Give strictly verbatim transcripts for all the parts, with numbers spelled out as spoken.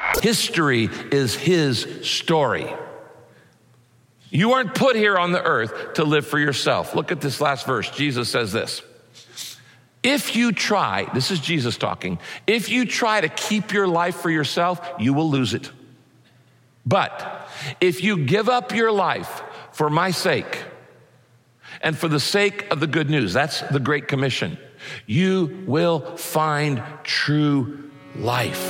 History is his story. You aren't put here on the earth to live for yourself. Look at this last verse. Jesus says this. If you try, this is Jesus talking, if you try to keep your life for yourself, you will lose it. But if you give up your life for my sake and for the sake of the good news, that's the Great Commission, you will find true life.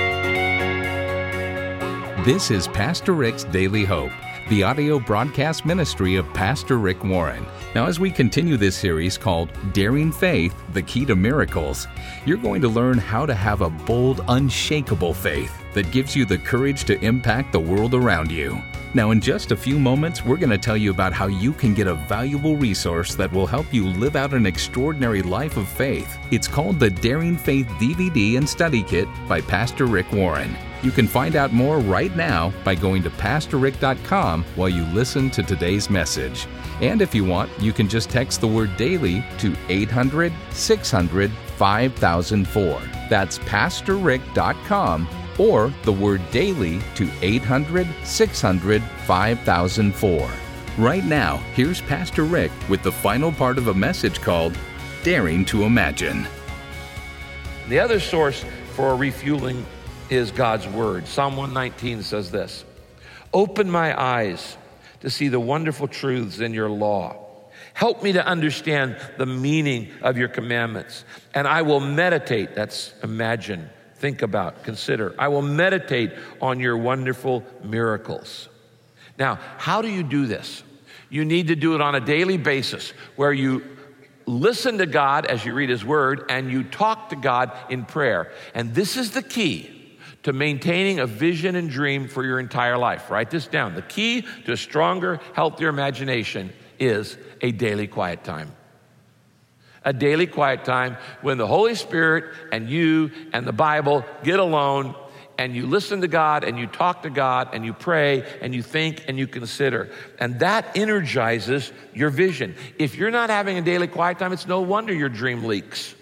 This is Pastor Rick's Daily Hope, the audio broadcast ministry of Pastor Rick Warren. Now, as we continue this series called Daring Faith, the Key to Miracles, you're going to learn how to have a bold, unshakable faith that gives you the courage to impact the world around you. Now, in just a few moments, we're going to tell you about how you can get a valuable resource that will help you live out an extraordinary life of faith. It's called the Daring Faith D V D and Study Kit by Pastor Rick Warren. You can find out more right now by going to pastor rick dot com while you listen to today's message. And if you want, you can just text the word DAILY to eight hundred, six hundred, five thousand four. That's pastor rick dot com or the word DAILY to eight hundred, six hundred, five thousand four. Right now, here's Pastor Rick with the final part of a message called Daring to Imagine. The other source for refueling is God's Word. Psalm one nineteen says this, "Open my eyes to see the wonderful truths in your law. Help me to understand the meaning of your commandments, and I will meditate," that's imagine, think about, consider. "I will meditate on your wonderful miracles." Now, how do you do this? You need to do it on a daily basis where you listen to God as you read His Word and you talk to God in prayer. And this is the key to maintaining a vision and dream for your entire life. Write this down. The key to a stronger, healthier imagination is a daily quiet time. A daily quiet time when the Holy Spirit and you and the Bible get alone and you listen to God and you talk to God and you pray and you think and you consider. And that energizes your vision. If you're not having a daily quiet time, it's no wonder your dream leaks.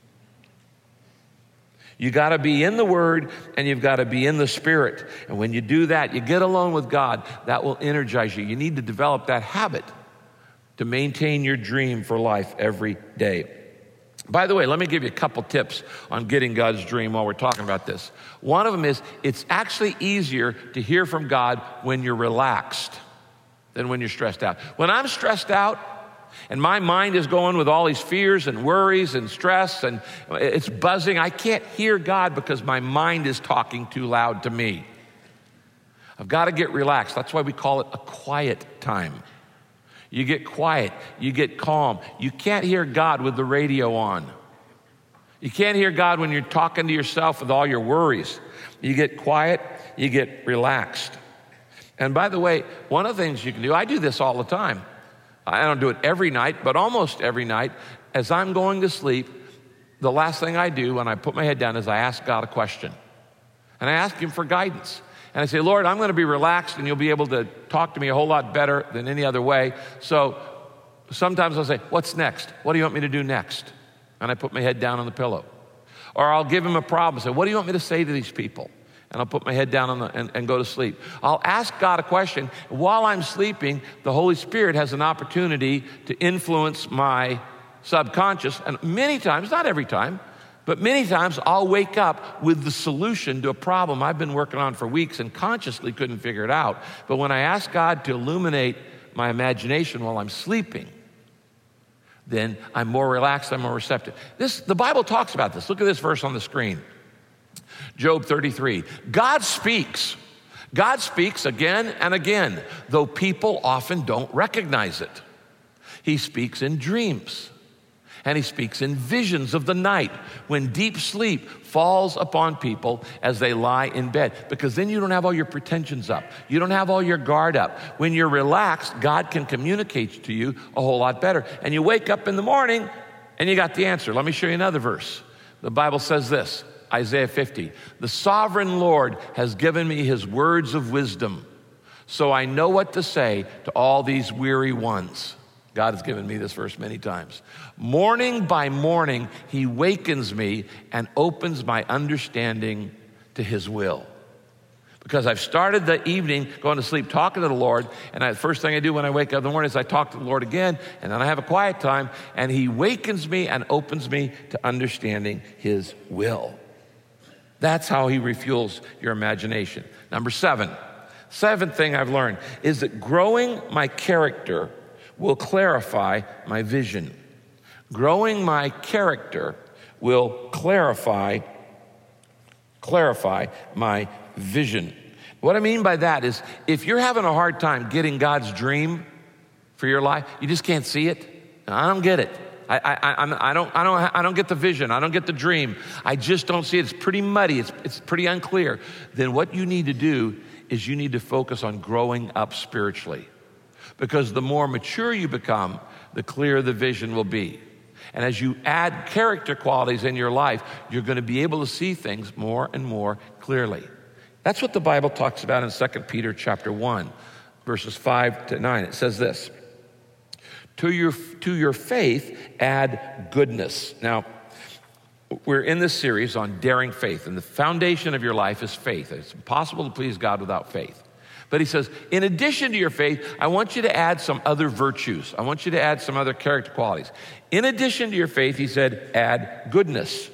You got to be in the Word and you've got to be in the Spirit. And when you do that, you get alone with God, that will energize you. You need to develop that habit to maintain your dream for life every day. By the way, let me give you a couple tips on getting God's dream while we're talking about this. One of them is it's actually easier to hear from God when you're relaxed than when you're stressed out. When I'm stressed out and my mind is going with all these fears and worries and stress and it's buzzing, I can't hear God because my mind is talking too loud to me. I've got to get relaxed. That's why we call it a quiet time. You get quiet, you get calm. You can't hear God with the radio on. You can't hear God when you're talking to yourself with all your worries. You get quiet, you get relaxed. And by the way, one of the things you can do, I do this all the time. I don't do it every night, but almost every night. As I'm going to sleep, the last thing I do when I put my head down is I ask God a question. And I ask Him for guidance. And I say, Lord, I'm going to be relaxed and you'll be able to talk to me a whole lot better than any other way. So sometimes I'll say, what's next? What do you want me to do next? And I put my head down on the pillow. Or I'll give Him a problem and say, what do you want me to say to these people? And I'll put my head down on the, and, and go to sleep. I'll ask God a question. While I'm sleeping, the Holy Spirit has an opportunity to influence my subconscious. And many times, not every time, but many times I'll wake up with the solution to a problem I've been working on for weeks and consciously couldn't figure it out. But when I ask God to illuminate my imagination while I'm sleeping, then I'm more relaxed, I'm more receptive. This, the Bible talks about this. Look at this verse on the screen. Job thirty-three. God speaks. God speaks again and again, though people often don't recognize it. He speaks in dreams. And He speaks in visions of the night when deep sleep falls upon people as they lie in bed. Because then you don't have all your pretensions up. You don't have all your guard up. When you're relaxed, God can communicate to you a whole lot better. And you wake up in the morning and you got the answer. Let me show you another verse. The Bible says this, Isaiah fifty. The sovereign Lord has given me His words of wisdom, so I know what to say to all these weary ones. God has given me this verse many times. Morning by morning, He wakens me and opens my understanding to His will. Because I've started the evening going to sleep talking to the Lord, and the first thing I do when I wake up in the morning is I talk to the Lord again, and then I have a quiet time, and he wakens me and opens me to understanding his will. That's how he refuels your imagination. Number seven, seventh thing I've learned is that growing my character will clarify my vision. Growing my character will clarify, clarify my vision. What I mean by that is if you're having a hard time getting God's dream for your life, you just can't see it. I don't get it. I, I, I'm, I don't, I don't, I don't get the vision. I don't get the dream. I just don't see it. It's pretty muddy. It's, it's pretty unclear. Then what you need to do is you need to focus on growing up spiritually, because the more mature you become, the clearer the vision will be. And as you add character qualities in your life, you're going to be able to see things more and more clearly. That's what the Bible talks about in Second Peter chapter one, verses five to nine. It says this, to your, to your faith add goodness. Now, we're in this series on daring faith, and the foundation of your life is faith. It's impossible to please God without faith. But he says, in addition to your faith, I want you to add some other virtues. I want you to add some other character qualities. In addition to your faith, he said, add goodness.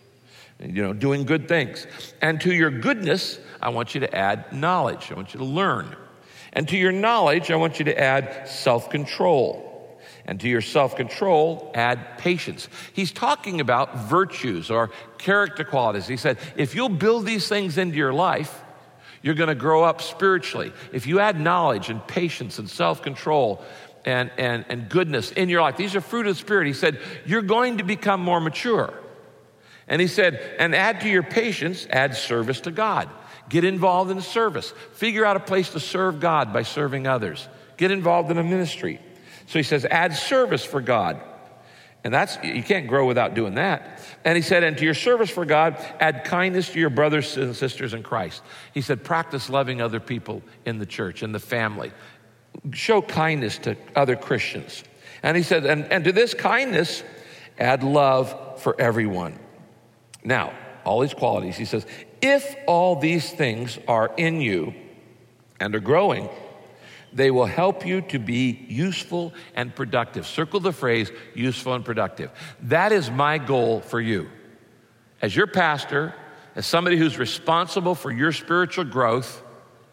You know, doing good things. And to your goodness, I want you to add knowledge. I want you to learn. And to your knowledge, I want you to add self-control. And to your self-control, add patience. He's talking about virtues or character qualities. He said, if you'll build these things into your life, you're going to grow up spiritually. If you add knowledge and patience and self-control and, and, and goodness in your life, these are fruit of the Spirit. He said, you're going to become more mature. And he said, and add to your patience, add service to God. Get involved in service. Figure out a place to serve God by serving others. Get involved in a ministry. So he says, add service for God. And that's, you can't grow without doing that. And he said, and to your service for God, add kindness to your brothers and sisters in Christ. He said, practice loving other people in the church, in the family. Show kindness to other Christians. And he said, and, and to this kindness, add love for everyone. Now, all these qualities, he says, if all these things are in you and are growing, they will help you to be useful and productive. Circle the phrase, useful and productive. That is my goal for you. As your pastor, as somebody who's responsible for your spiritual growth,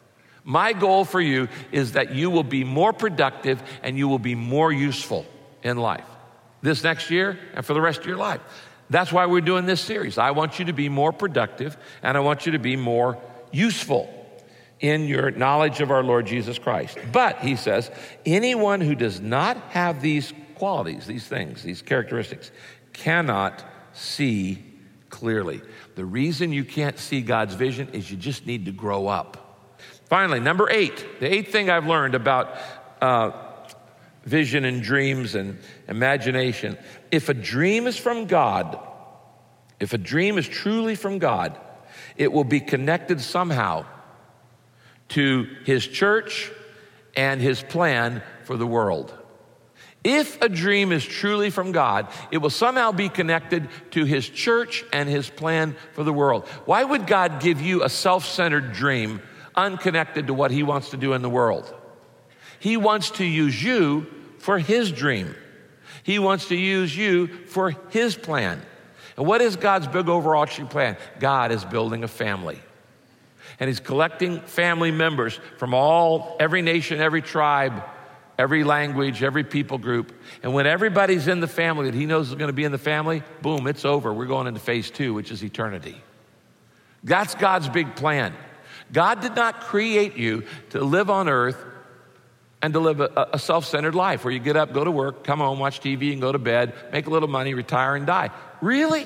my goal for you is that you will be more productive and you will be more useful in life this next year and for the rest of your life. That's why we're doing this series. I want you to be more productive, and I want you to be more useful in your knowledge of our Lord Jesus Christ. But, he says, anyone who does not have these qualities, these things, these characteristics, cannot see clearly. The reason you can't see God's vision is you just need to grow up. Finally, number eight, the eighth thing I've learned about uh, vision and dreams and imagination. If a dream is from God, if a dream is truly from God, it will be connected somehow to his church and his plan for the world. If a dream is truly from God, it will somehow be connected to his church and his plan for the world. Why would God give you a self-centered dream unconnected to what he wants to do in the world? He wants to use you for his dream. He wants to use you for his plan. And what is God's big overarching plan? God is building a family. And he's collecting family members from all, every nation, every tribe, every language, every people group. And when everybody's in the family that he knows is going to be in the family, boom, it's over. We're going into phase two, which is eternity. That's God's big plan. God did not create you to live on earth and to live a, a self-centered life where you get up, go to work, come home, watch T V, and go to bed, make a little money, retire, and die. Really?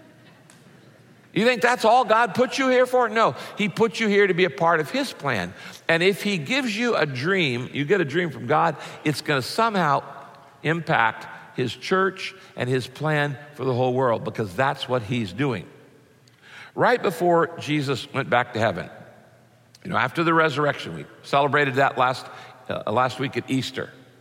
You think that's all God put you here for? No, he put you here to be a part of his plan. And if he gives you a dream, you get a dream from God, it's going to somehow impact his church and his plan for the whole world, because that's what he's doing. Right before Jesus went back to heaven, you know, after the resurrection, we celebrated that last uh, last week at Easter.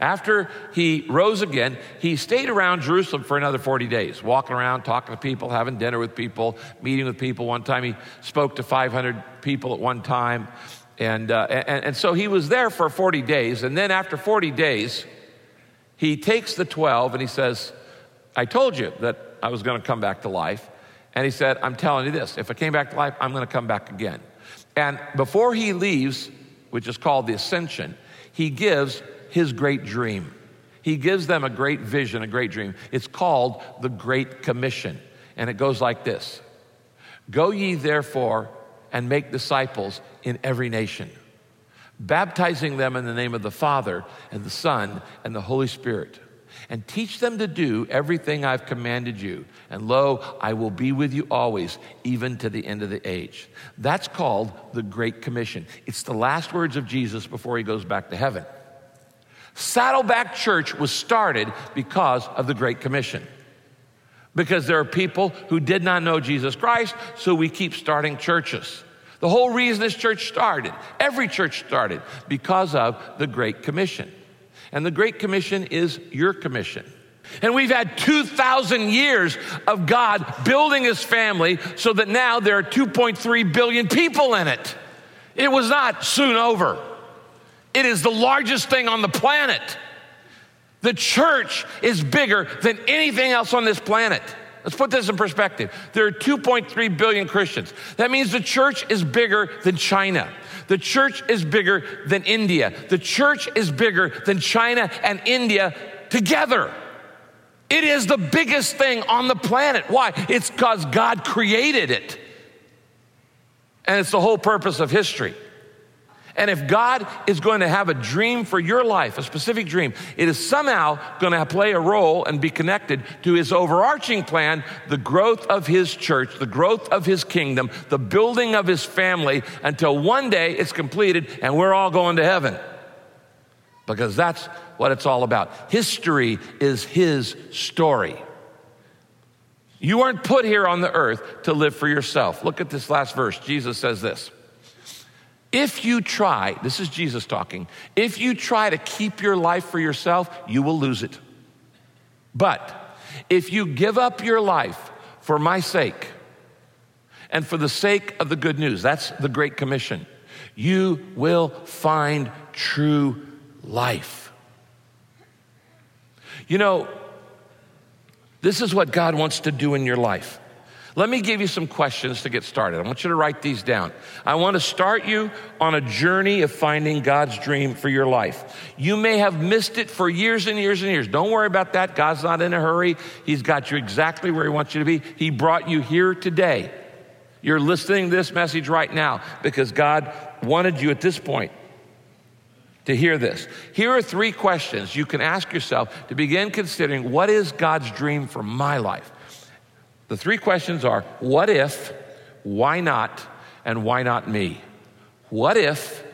After he rose again, he stayed around Jerusalem for another forty days, walking around, talking to people, having dinner with people, meeting with people. One time he spoke to five hundred people at one time. And, uh, and, and so he was there for forty days. And then after forty days, he takes the twelve and he says, I told you that I was going to come back to life. And he said, I'm telling you this, if I came back to life, I'm going to come back again. And before he leaves, which is called the Ascension, he gives his great dream. He gives them a great vision, a great dream. It's called the Great Commission. And it goes like this. Go ye therefore and make disciples in every nation, baptizing them in the name of the Father and the Son and the Holy Spirit, and teach them to do everything I've commanded you. And lo, I will be with you always, even to the end of the age. That's called the Great Commission. It's the last words of Jesus before he goes back to heaven. Saddleback Church was started because of the Great Commission. Because there are people who did not know Jesus Christ, so we keep starting churches. The whole reason this church started, every church started, because of the Great Commission. And the Great Commission is your commission. And we've had two thousand years of God building his family so that now there are two point three billion people in it. It was not soon over. It is the largest thing on the planet. The church is bigger than anything else on this planet. Let's put this in perspective. There are two point three billion Christians. That means the church is bigger than China. The church is bigger than India. The church is bigger than China and India together. It is the biggest thing on the planet. Why? It's because God created it. And it's the whole purpose of history. And if God is going to have a dream for your life, a specific dream, it is somehow going to play a role and be connected to his overarching plan, the growth of his church, the growth of his kingdom, the building of his family, until one day it's completed and we're all going to heaven. Because that's what it's all about. History is his story. You weren't put here on the earth to live for yourself. Look at this last verse. Jesus says this. If you try, this is Jesus talking, if you try to keep your life for yourself, you will lose it. But if you give up your life for my sake and for the sake of the good news, that's the Great Commission, you will find true life. You know, this is what God wants to do in your life. Let me give you some questions to get started. I want you to write these down. I want to start you on a journey of finding God's dream for your life. You may have missed it for years and years and years. Don't worry about that. God's not in a hurry. He's got you exactly where he wants you to be. He brought you here today. You're listening to this message right now because God wanted you at this point to hear this. Here are three questions you can ask yourself to begin considering, what is God's dream for my life? The three questions are, what if, why not, and why not me? What if,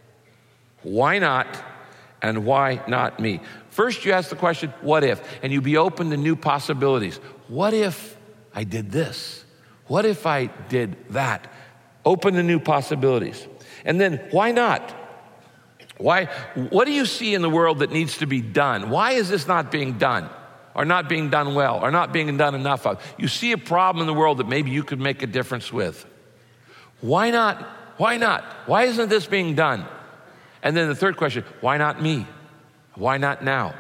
why not, and why not me? First, you ask the question, what if? And you be open to new possibilities. What if I did this? What if I did that? Open to new possibilities. And then, why not? Why? What do you see in the world that needs to be done? Why is this not being done? Or not being done well, or not being done enough of? You see a problem in the world that maybe you could make a difference with. Why not? Why not? Why isn't this being done? And then the third question, why not me? Why not now?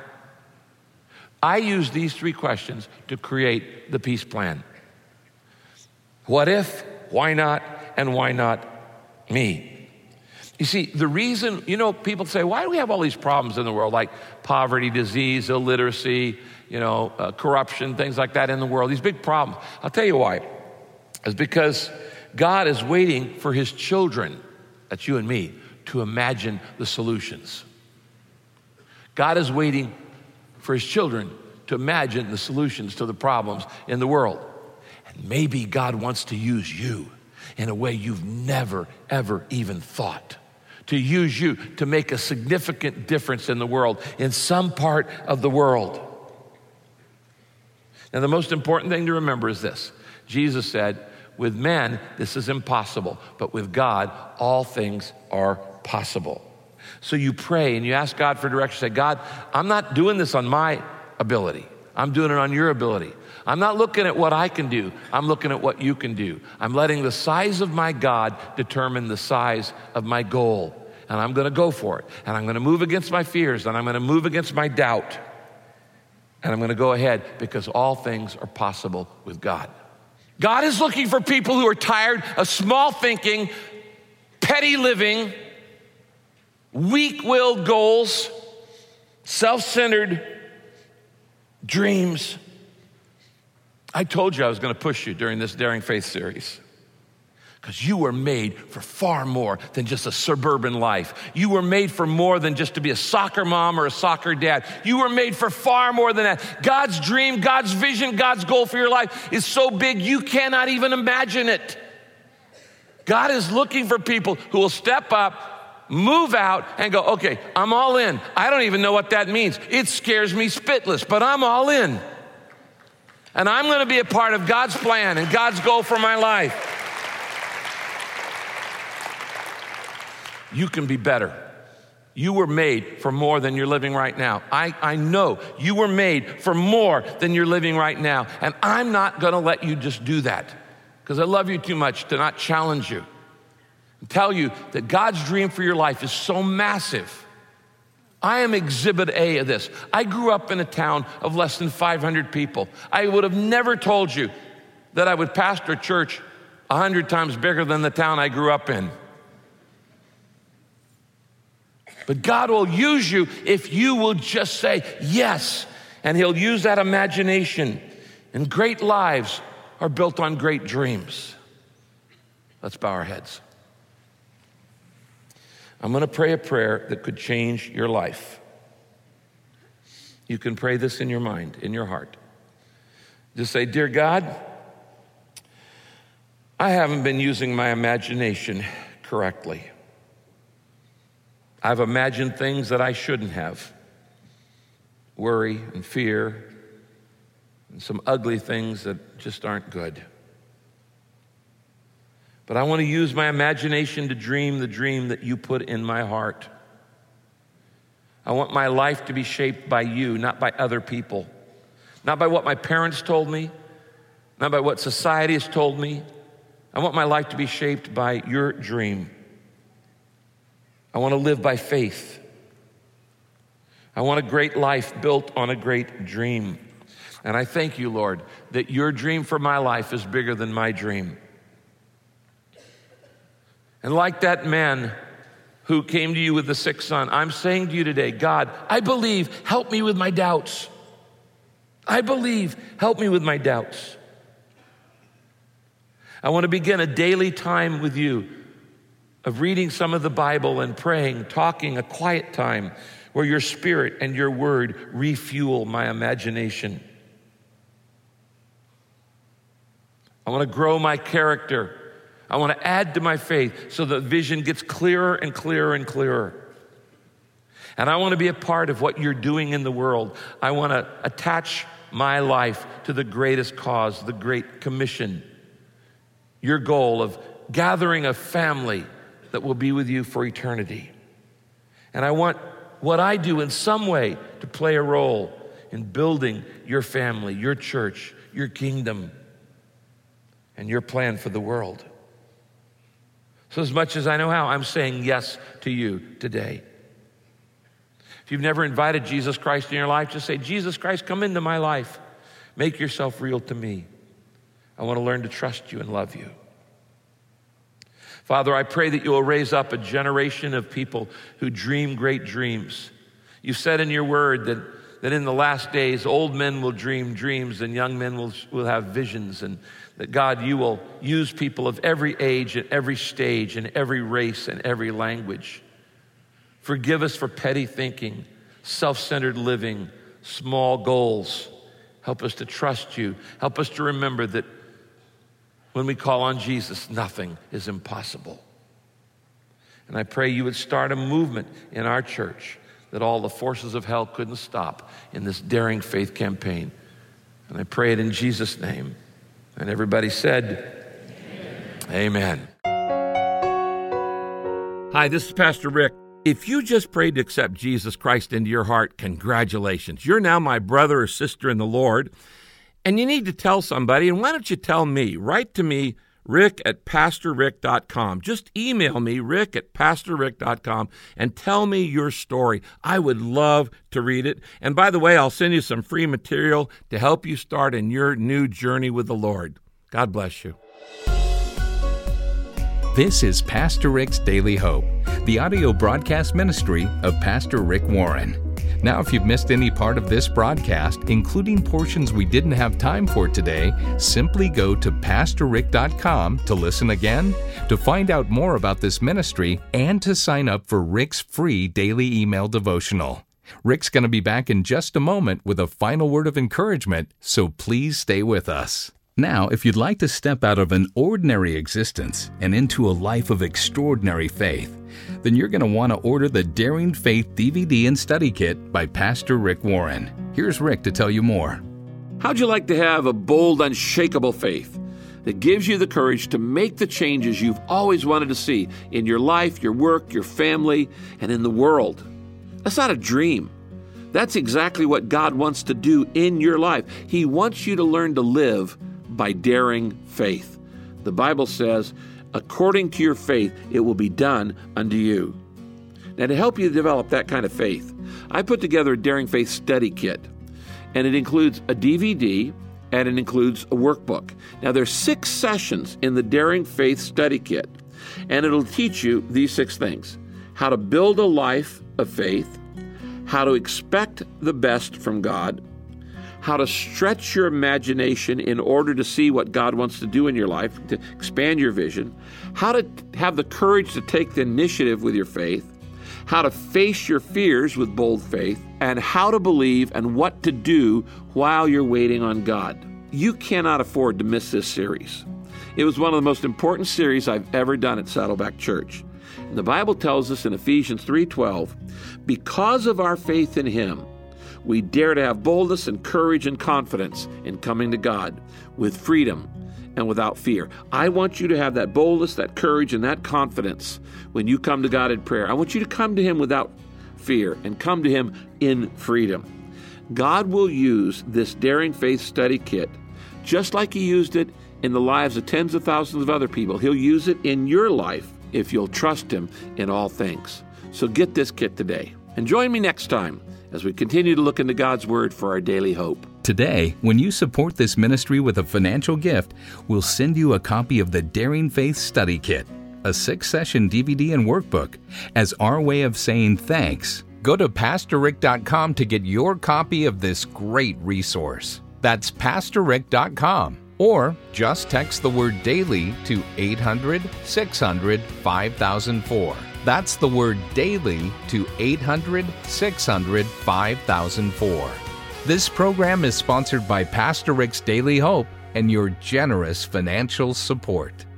I use these three questions to create the peace plan. What if, why not, and why not me? You see, the reason, you know, people say, why do we have all these problems in the world, like poverty, disease, illiteracy, you know, uh, corruption, things like that in the world, these big problems? I'll tell you why. It's because God is waiting for his children, that's you and me, to imagine the solutions. God is waiting for his children to imagine the solutions to the problems in the world. And maybe God wants to use you in a way you've never, ever even thought. To use you to make a significant difference in the world, in some part of the world. Now, the most important thing to remember is this. Jesus said, with men, this is impossible, but with God, all things are possible. So you pray and you ask God for direction. Say, God, I'm not doing this on my ability. I'm doing it on your ability. I'm not looking at what I can do. I'm looking at what you can do. I'm letting the size of my God determine the size of my goal. And I'm going to go for it. And I'm going to move against my fears. And I'm going to move against my doubt. And I'm going to go ahead because all things are possible with God. God is looking for people who are tired of small thinking, petty living, weak-willed goals, self-centered dreams. I told you I was going to push you during this Daring Faith series because you were made for far more than just a suburban life. You were made for more than just to be a soccer mom or a soccer dad. You were made for far more than that. God's dream, God's vision, God's goal for your life is so big you cannot even imagine it. God is looking for people who will step up, move out, and go, okay, I'm all in. I don't even know what that means. It scares me spitless, but I'm all in. And I'm going to be a part of God's plan and God's goal for my life. You can be better. You were made for more than you're living right now. I, I know you were made for more than you're living right now. And I'm not going to let you just do that because I love you too much to not challenge you and tell you that God's dream for your life is so massive. I am exhibit A of this. I grew up in a town of less than five hundred people. I would have never told you that I would pastor a church a hundred times bigger than the town I grew up in. But God will use you if you will just say yes, and He'll use that imagination. And great lives are built on great dreams. Let's bow our heads. I'm going to pray a prayer that could change your life. You can pray this in your mind, in your heart. Just say, dear God, I haven't been using my imagination correctly. I've imagined things that I shouldn't have. Worry and fear and some ugly things that just aren't good. But I want to use my imagination to dream the dream that you put in my heart. I want my life to be shaped by you, not by other people. Not by what my parents told me, not by what society has told me. I want my life to be shaped by your dream. I want to live by faith. I want a great life built on a great dream. And I thank you, Lord, that your dream for my life is bigger than my dream. And like that man who came to you with the sick son, I'm saying to you today, God, I believe, help me with my doubts. I believe, help me with my doubts. I want to begin a daily time with you of reading some of the Bible and praying, talking, a quiet time where your spirit and your word refuel my imagination. I want to grow my character. I want to add to my faith so the vision gets clearer and clearer and clearer. And I want to be a part of what you're doing in the world. I want to attach my life to the greatest cause, the Great Commission. Your goal of gathering a family that will be with you for eternity. And I want what I do in some way to play a role in building your family, your church, your kingdom, and your plan for the world. So as much as I know how, I'm saying yes to you today. If you've never invited Jesus Christ in your life, just say, Jesus Christ, come into my life. Make yourself real to me. I want to learn to trust you and love you. Father, I pray that you will raise up a generation of people who dream great dreams. You said in your word that, that in the last days, old men will dream dreams and young men will, will have visions, and that, God, you will use people of every age and every stage and every race and every language. Forgive us for petty thinking, self-centered living, small goals. Help us to trust you. Help us to remember that when we call on Jesus, nothing is impossible. And I pray you would start a movement in our church that all the forces of hell couldn't stop in this Daring Faith campaign. And I pray it in Jesus' name. And everybody said, Amen. Amen. Hi, this is Pastor Rick. If you just prayed to accept Jesus Christ into your heart, congratulations. You're now my brother or sister in the Lord, and you need to tell somebody. And why don't you tell me? Write to me, Rick at pastor rick dot com. Just email me, Rick at pastor rick dot com, and tell me your story. I would love to read it. And by the way, I'll send you some free material to help you start in your new journey with the Lord. God bless you. This is Pastor Rick's Daily Hope, the audio broadcast ministry of Pastor Rick Warren. Now, if you've missed any part of this broadcast, including portions we didn't have time for today, simply go to pastor rick dot com to listen again, to find out more about this ministry, and to sign up for Rick's free daily email devotional. Rick's going to be back in just a moment with a final word of encouragement, so please stay with us. Now, if you'd like to step out of an ordinary existence and into a life of extraordinary faith, then you're going to want to order the Daring Faith D V D and study kit by Pastor Rick Warren. Here's Rick to tell you more. How'd you like to have a bold, unshakable faith that gives you the courage to make the changes you've always wanted to see in your life, your work, your family, and in the world? That's not a dream. That's exactly what God wants to do in your life. He wants you to learn to live by daring faith. The Bible says, according to your faith, it will be done unto you. Now, to help you develop that kind of faith, I put together a Daring Faith study kit, and it includes a D V D and it includes a workbook. Now, there's six sessions in the Daring Faith study kit, and it'll teach you these six things: how to build a life of faith, how to expect the best from God, how to stretch your imagination in order to see what God wants to do in your life, to expand your vision, how to have the courage to take the initiative with your faith, how to face your fears with bold faith, and how to believe and what to do while you're waiting on God. You cannot afford to miss this series. It was one of the most important series I've ever done at Saddleback Church. And the Bible tells us in Ephesians three twelve, because of our faith in Him, we dare to have boldness and courage and confidence in coming to God with freedom and without fear. I want you to have that boldness, that courage, and that confidence when you come to God in prayer. I want you to come to Him without fear and come to Him in freedom. God will use this Daring Faith study kit just like He used it in the lives of tens of thousands of other people. He'll use it in your life if you'll trust Him in all things. So get this kit today. And join me next time as we continue to look into God's Word for our daily hope. Today, when you support this ministry with a financial gift, we'll send you a copy of the Daring Faith Study Kit, a six-session D V D and workbook. As our way of saying thanks, go to pastor rick dot com to get your copy of this great resource. That's pastor rick dot com. Or just text the word DAILY to eight hundred, six hundred, five thousand four. That's the word DAILY to eight hundred, six hundred, five thousand four. This program is sponsored by Pastor Rick's Daily Hope and your generous financial support.